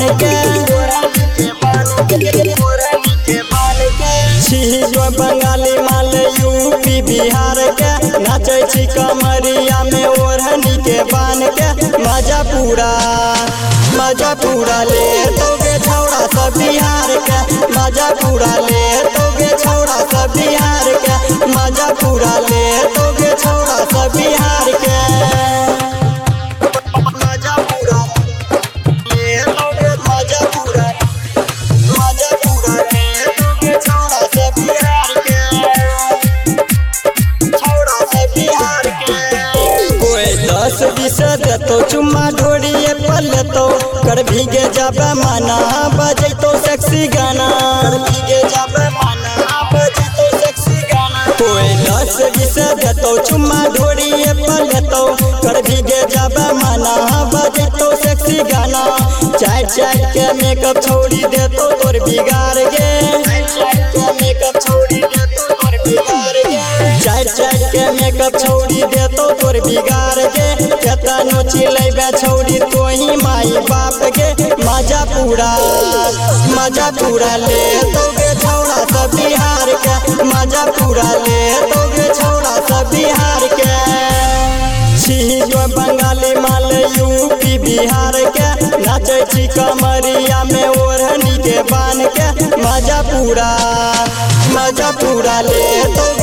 के छियो बंगाली माल यूपी बिहार के नाचे छी कमरिया में ओढ़नी के बान के मजा पूरा ले तोगे छौड़ा सब बिहार के मजा पूरा ले तोगे छौड़ा सब बिहार के मजा पूरा ले तोगे छौड़ा सब बिहार के देतो चुम्मा ढोड़िए पलतो कर भीगे जाबे माना बजैतो सेक्सी गाना कोई 10-20 देतो चुम्मा ढोड़िए पलतो कर भीगे जाबे माना बजैतो सेक्सी गाना चाट के मेकअप छोड़ी देतो तोर बिगाड़ गे चाट के मेकअप छोड़ी देतो तोर बिगाड़ के केतनो चिलैबे छोड़ी तोही माई बाप के मजा पूरा ले तोगे छौड़ा सब बिहार के मजा पूरा ले तोगे छौड़ा सब बिहार के छियो बंगाली माल यूपी बिहार के नाचे छी कमरिया में ओढ़नी के बान के मजा पूरा ले तो